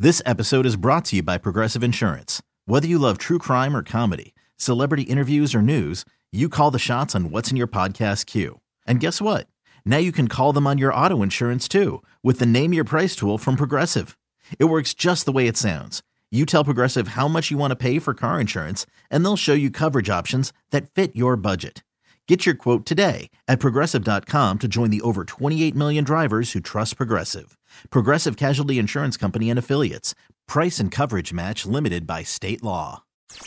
This episode is brought to you by Progressive Insurance. Whether you love true crime or comedy, celebrity interviews or news, you call the shots on what's in your podcast queue. And guess what? Now you can call them on your auto insurance too with the Name Your Price tool from Progressive. It works just the way it sounds. You tell Progressive how much you want to pay for car insurance, and they'll show you coverage options that fit your budget. Get your quote today at Progressive.com to join the over 28 million drivers who trust Progressive. Progressive Casualty Insurance Company and Affiliates. Price and coverage match limited by state law.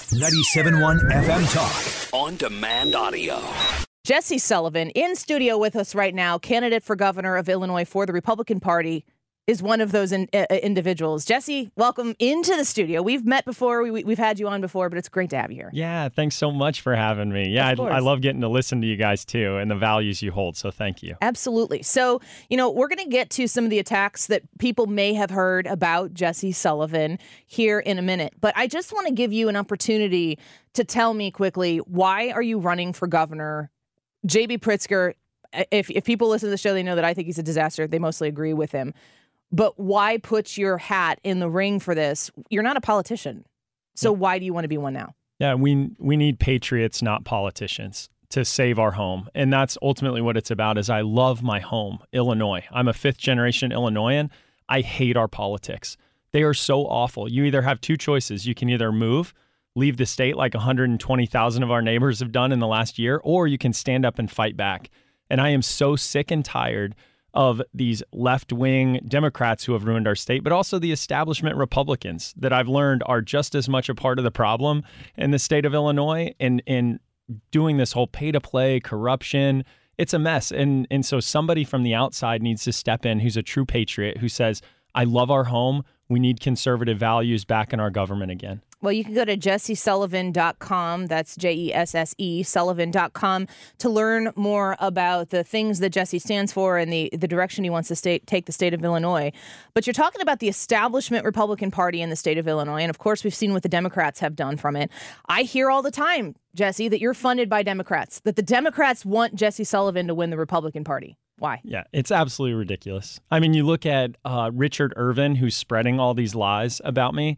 97.1 FM Talk. On demand audio. Jesse Sullivan in studio with us right now, candidate for governor of Illinois for the Republican Party, is one of those individuals. Jesse, welcome into the studio. We've met before. We've had you on before, but it's great to have you here. Yeah, thanks so much for having me. Yeah, I love getting to listen to you guys too and the values you hold, so thank you. Absolutely. So, we're going to get to some of the attacks that people may have heard about Jesse Sullivan here in a minute, but I just want to give you an opportunity to tell me quickly, why are you running for governor? J.B. Pritzker, if people listen to the show, they know that I think he's a disaster. They mostly agree with him. But why put your hat in the ring for this? You're not a politician. So why do you want to be one now? Yeah, we need patriots, not politicians, to save our home. And that's ultimately what it's about. Is I love my home, Illinois. I'm a fifth-generation Illinoisan. I hate our politics. They are so awful. You either have two choices. You can either move, leave the state like 120,000 of our neighbors have done in the last year, or you can stand up and fight back. And I am so sick and tired of these left-wing Democrats who have ruined our state, but also the establishment Republicans that I've learned are just as much a part of the problem in the state of Illinois in doing this whole pay-to-play corruption. It's a mess. And so somebody from the outside needs to step in who's a true patriot, who says, I love our home. We need conservative values back in our government again. Well, you can go to jessesullivan.com. That's Jesse, Sullivan.com to learn more about the things that Jesse stands for and the direction he wants to take the state of Illinois. But you're talking about the establishment Republican Party in the state of Illinois. And of course, we've seen what the Democrats have done from it. I hear all the time, Jesse, that you're funded by Democrats, that the Democrats want Jesse Sullivan to win the Republican Party. Why? Yeah, it's absolutely ridiculous. I mean, you look at Richard Irvin, who's spreading all these lies about me.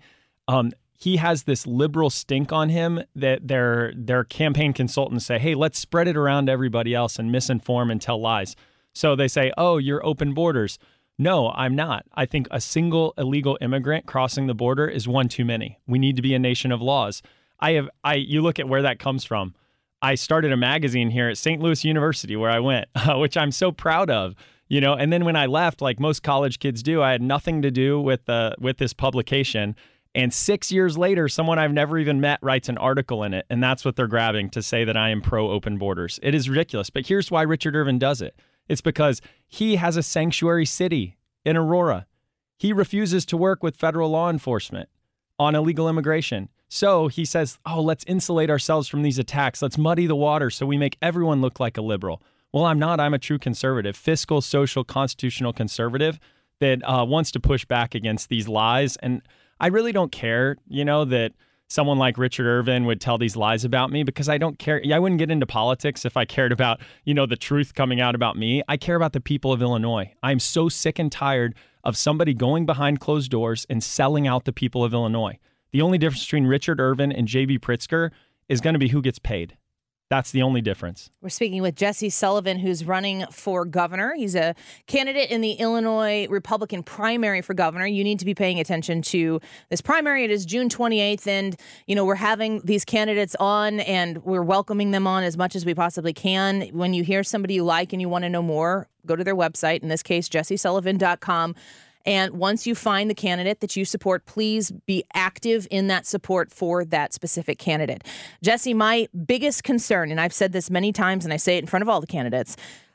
He has this liberal stink on him that their campaign consultants say, hey, let's spread it around to everybody else and misinform and tell lies. So they say, oh, you're open borders. No, I'm not. I think a single illegal immigrant crossing the border is one too many. We need to be a nation of laws. You look at where that comes from. I started a magazine here at St. Louis University where I went, which I'm so proud of. And then when I left, like most college kids do, I had nothing to do with this publication. And 6 years later, someone I've never even met writes an article in it. And that's what they're grabbing to say that I am pro-open borders. It is ridiculous. But here's why Richard Irvin does it. It's because he has a sanctuary city in Aurora. He refuses to work with federal law enforcement on illegal immigration. So he says, oh, let's insulate ourselves from these attacks. Let's muddy the water so we make everyone look like a liberal. Well, I'm not. I'm a true conservative, fiscal, social, constitutional conservative that wants to push back against these lies. And I really don't care, that someone like Richard Irvin would tell these lies about me, because I don't care. I wouldn't get into politics if I cared about, the truth coming out about me. I care about the people of Illinois. I'm so sick and tired of somebody going behind closed doors and selling out the people of Illinois. The only difference between Richard Irvin and J.B. Pritzker is going to be who gets paid. That's the only difference. We're speaking with Jesse Sullivan, who's running for governor. He's a candidate in the Illinois Republican primary for governor. You need to be paying attention to this primary. It is June 28th, and, we're having these candidates on, and we're welcoming them on as much as we possibly can. When you hear somebody you like and you want to know more, go to their website, in this case, jessesullivan.com. And once you find the candidate that you support, please be active in that support for that specific candidate. Jesse, my biggest concern, and I've said this many times, and I say it in front of all the candidates,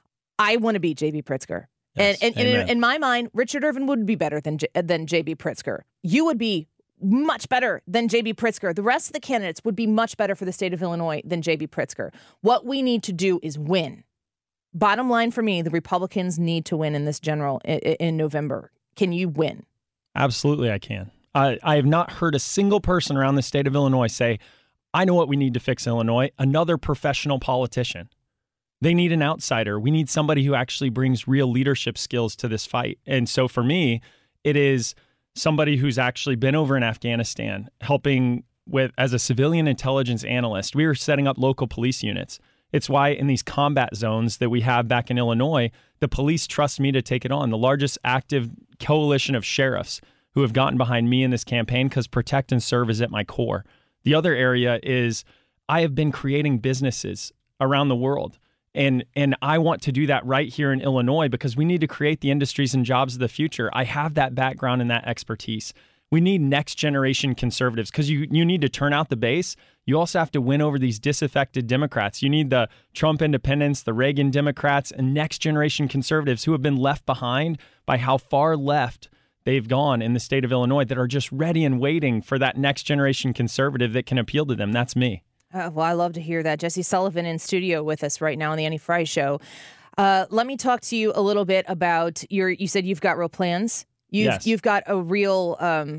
I want to beat J.B. Pritzker. Yes, and in my mind, Richard Irvin would be better than J.B. Pritzker. You would be much better than J.B. Pritzker. The rest of the candidates would be much better for the state of Illinois than J.B. Pritzker. What we need to do is win. Bottom line for me, the Republicans need to win in this general in November. Can you win? Absolutely, I can. I have not heard a single person around the state of Illinois say, I know what we need to fix Illinois, another professional politician. They need an outsider. We need somebody who actually brings real leadership skills to this fight. And so for me, it is somebody who's actually been over in Afghanistan helping as a civilian intelligence analyst. We were setting up local police units. It's why in these combat zones that we have back in Illinois, the police trust me to take it on. The largest active coalition of sheriffs who have gotten behind me in this campaign, because protect and serve is at my core. The other area is I have been creating businesses around the world. And I want to do that right here in Illinois because we need to create the industries and jobs of the future. I have that background and that expertise. We need next generation conservatives because you need to turn out the base. You also have to win over these disaffected Democrats. You need the Trump independents, the Reagan Democrats, and next generation conservatives who have been left behind by how far left they've gone in the state of Illinois, that are just ready and waiting for that next generation conservative that can appeal to them. That's me. Well, I love to hear that. Jesse Sullivan in studio with us right now on the Annie Frey Show. Let me talk to you a little bit about you said you've got real plans. You've got a real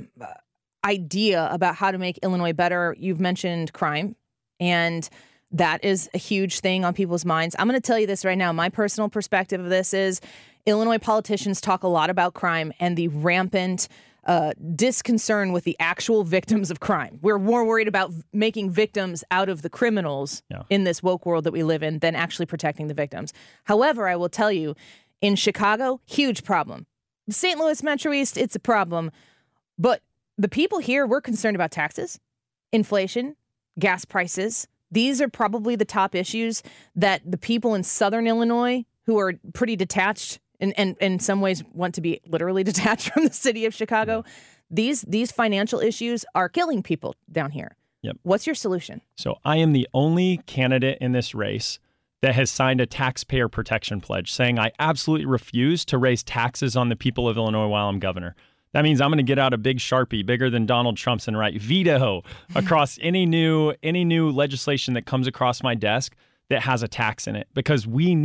idea about how to make Illinois better. You've mentioned crime, and that is a huge thing on people's minds. I'm going to tell you this right now. My personal perspective of this is Illinois politicians talk a lot about crime and the rampant disconcern with the actual victims of crime. We're more worried about making victims out of the criminals in this woke world that we live in than actually protecting the victims. However, I will tell you, in Chicago, huge problem. St. Louis Metro East, it's a problem. But the people here, we're concerned about taxes, inflation, gas prices. These are probably the top issues that the people in Southern Illinois, who are pretty detached and in some ways want to be literally detached from the city of Chicago. These financial issues are killing people down here. Yep. What's your solution? So I am the only candidate in this race that has signed a taxpayer protection pledge saying I absolutely refuse to raise taxes on the people of Illinois while I'm governor. That means I'm going to get out a big Sharpie, bigger than Donald Trump's, and write veto across any new legislation that comes across my desk that has a tax in it, because we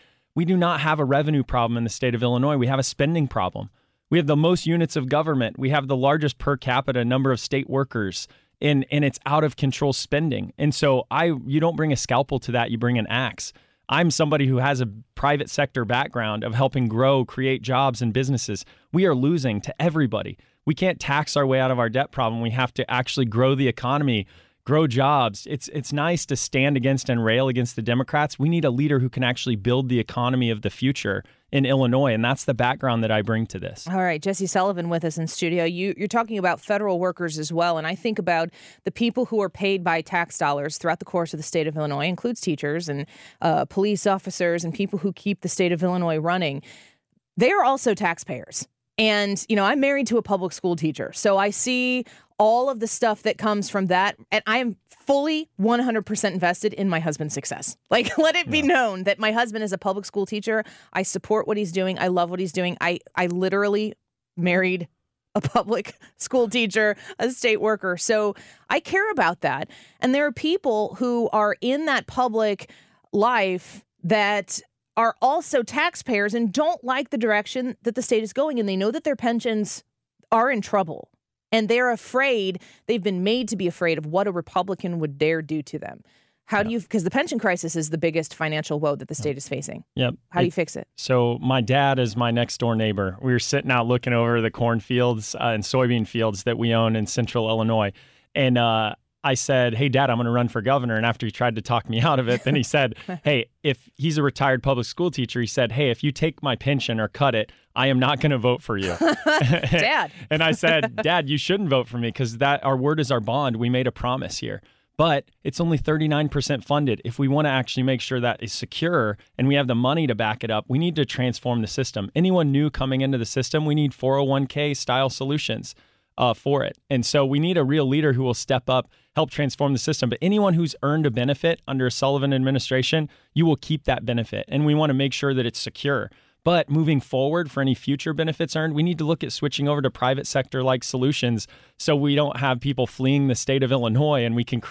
do not have a revenue problem in the state of Illinois. We have a spending problem. We have the most units of government. We have the largest per capita number of state workers, and it's out of control spending. And so you don't bring a scalpel to that, you bring an axe. I'm somebody who has a private sector background of helping grow, create jobs and businesses. We are losing to everybody. We can't tax our way out of our debt problem. We have to actually grow the economy, grow jobs. It's nice to stand against and rail against the Democrats. We need a leader who can actually build the economy of the future in Illinois, and that's the background that I bring to this. All right, Jesse Sullivan with us in studio. You're talking about federal workers as well, and I think about the people who are paid by tax dollars throughout the course of the state of Illinois, includes teachers and police officers and people who keep the state of Illinois running. They are also taxpayers. And, I'm married to a public school teacher, so I see all of the stuff that comes from that. And I am fully 100% invested in my husband's success. Let it be known that my husband is a public school teacher. I support what he's doing. I love what he's doing. I literally married a public school teacher, a state worker. So I care about that. And there are people who are in that public life that are also taxpayers and don't like the direction that the state is going. And they know that their pensions are in trouble. And they're afraid, they've been made to be afraid of what a Republican would dare do to them. How do you, because the pension crisis is the biggest financial woe that the state is facing. Yep. How do you fix it? So my dad is my next door neighbor. We were sitting out looking over the cornfields and soybean fields that we own in central Illinois. And I said, hey, Dad, I'm going to run for governor. And after he tried to talk me out of it, then he said, hey, if he's a retired public school teacher, he said, hey, if you take my pension or cut it, I am not going to vote for you. Dad. And I said, Dad, you shouldn't vote for me because our word is our bond. We made a promise here. But it's only 39% funded. If we want to actually make sure that is secure and we have the money to back it up, we need to transform the system. Anyone new coming into the system, we need 401k style solutions for it. And so we need a real leader who will step up, help transform the system. But anyone who's earned a benefit under a Sullivan administration, you will keep that benefit. And we want to make sure that it's secure. But moving forward, for any future benefits earned, we need to look at switching over to private sector-like solutions so we don't have people fleeing the state of Illinois, and we can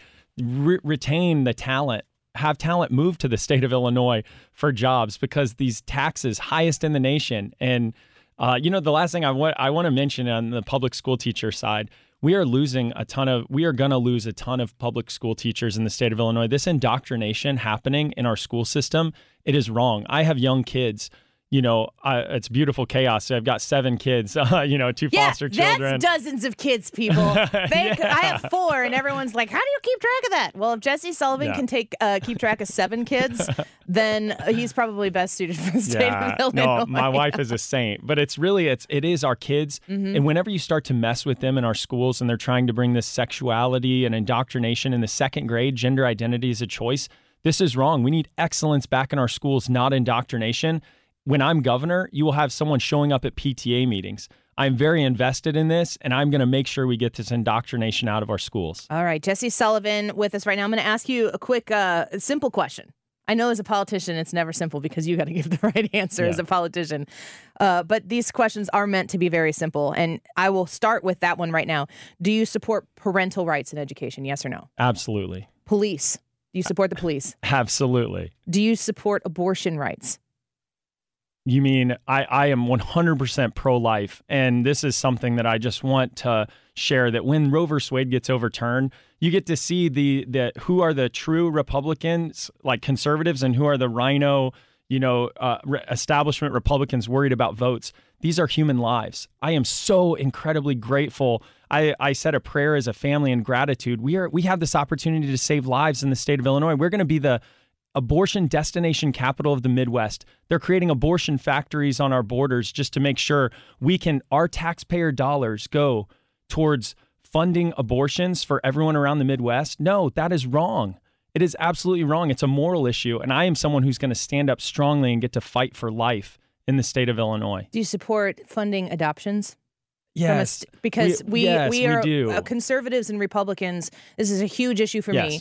retain the talent, have talent move to the state of Illinois for jobs, because these taxes, highest in the nation. And, the last thing I want to mention on the public school teacher side, we are going to lose a ton of public school teachers in the state of Illinois. This indoctrination happening in our school system, it is wrong. I have young kids. it's beautiful chaos. So I've got 7 kids, 2 foster children. That's dozens of kids, people. I have 4, and everyone's like, how do you keep track of that? Well, if Jesse Sullivan can keep track of 7 kids, then he's probably best suited for the state of Illinois. No, my wife is a saint. But it is our kids. Mm-hmm. And whenever you start to mess with them in our schools and they're trying to bring this sexuality and indoctrination in the 2nd grade, gender identity is a choice, this is wrong. We need excellence back in our schools, not indoctrination. When I'm governor, you will have someone showing up at PTA meetings. I'm very invested in this, and I'm going to make sure we get this indoctrination out of our schools. All right, Jesse Sullivan with us right now. I'm going to ask you a quick, simple question. I know as a politician, it's never simple because you got to give the right answer as a politician. But these questions are meant to be very simple, and I will start with that one right now. Do you support parental rights in education, yes or no? Absolutely. Police. Do you support the police? Absolutely. Do you support abortion rights? You mean I am 100% pro-life, and this is something that I just want to share, that when Roe v. Wade gets overturned, you get to see the who are the true Republicans, like conservatives, and who are the rhino, establishment Republicans worried about votes. These are human lives. I am so incredibly grateful. I said a prayer as a family in gratitude. We have this opportunity to save lives in the state of Illinois. We're going to be the abortion destination capital of the Midwest. They're creating abortion factories on our borders just to make sure our taxpayer dollars go towards funding abortions for everyone around the Midwest. No, that is wrong. It is absolutely wrong. It's a moral issue. And I am someone who's going to stand up strongly and get to fight for life in the state of Illinois. Do you support funding adoptions? Yes. Because we do. Conservatives and Republicans, this is a huge issue for me.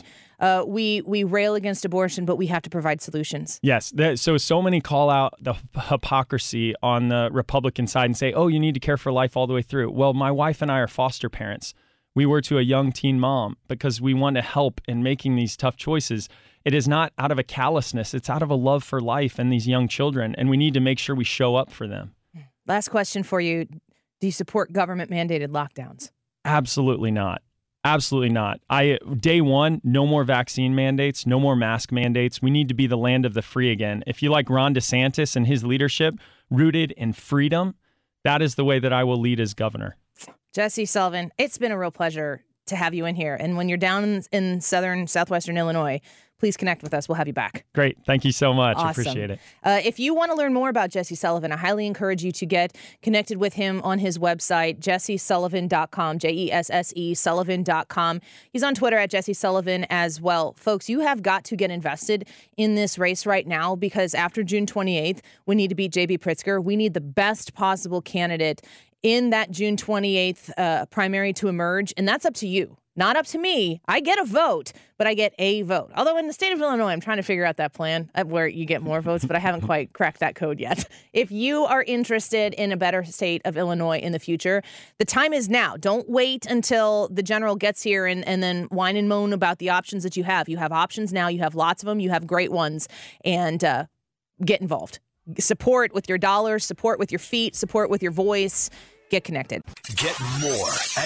We rail against abortion, but we have to provide solutions. Yes. So many call out the hypocrisy on the Republican side and say, oh, you need to care for life all the way through. Well, my wife and I are foster parents. We were to a young teen mom because we want to help in making these tough choices. It is not out of a callousness. It's out of a love for life and these young children, and we need to make sure we show up for them. Last question for you. Do you support government-mandated lockdowns? Absolutely not. Absolutely not. Day one, no more vaccine mandates, no more mask mandates. We need to be the land of the free again. If you like Ron DeSantis and his leadership, rooted in freedom, that is the way that I will lead as governor. Jesse Sullivan, it's been a real pleasure to have you in here. And when you're down in southwestern Illinois, please connect with us. We'll have you back. Great. Thank you so much. Awesome. Appreciate it. If you want to learn more about Jesse Sullivan, I highly encourage you to get connected with him on his website, jessesullivan.com, Jesse Sullivan.com. He's on Twitter at Jesse Sullivan as well. Folks, you have got to get invested in this race right now because after June 28th, we need to beat J.B. Pritzker. We need the best possible candidate in that June 28th primary to emerge, and that's up to you. Not up to me. I get a vote, but I get a vote. Although in the state of Illinois, I'm trying to figure out that plan where you get more votes, but I haven't quite cracked that code yet. If you are interested in a better state of Illinois in the future, the time is now. Don't wait until the general gets here and then whine and moan about the options that you have. You have options now. You have lots of them. You have great ones. And get involved. Support with your dollars, support with your feet, support with your voice. Get connected. Get more at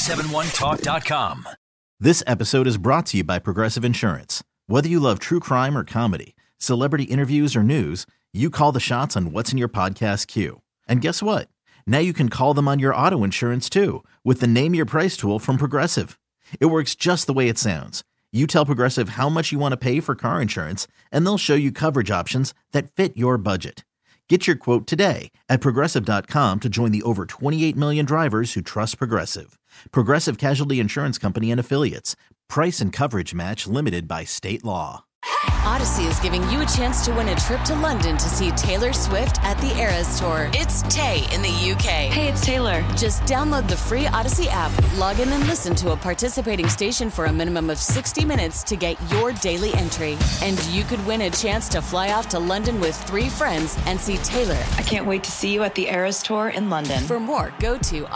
971talk.com. This episode is brought to you by Progressive Insurance. Whether you love true crime or comedy, celebrity interviews or news, you call the shots on what's in your podcast queue. And guess what? Now you can call them on your auto insurance too with the Name Your Price tool from Progressive. It works just the way it sounds. You tell Progressive how much you want to pay for car insurance, and they'll show you coverage options that fit your budget. Get your quote today at Progressive.com to join the over 28 million drivers who trust Progressive. Progressive Casualty Insurance Company and Affiliates. Price and coverage match limited by state law. Odyssey is giving you a chance to win a trip to London to see Taylor Swift at the Eras Tour. It's Tay in the UK. Hey, it's Taylor. Just download the free Odyssey app, log in and listen to a participating station for a minimum of 60 minutes to get your daily entry. And you could win a chance to fly off to London with 3 friends and see Taylor. I can't wait to see you at the Eras Tour in London. For more, go to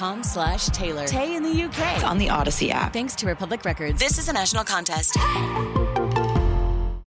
odyssey.com/Taylor. Tay in the UK. It's on the Odyssey app. Thanks to Republic Records. This is a national contest.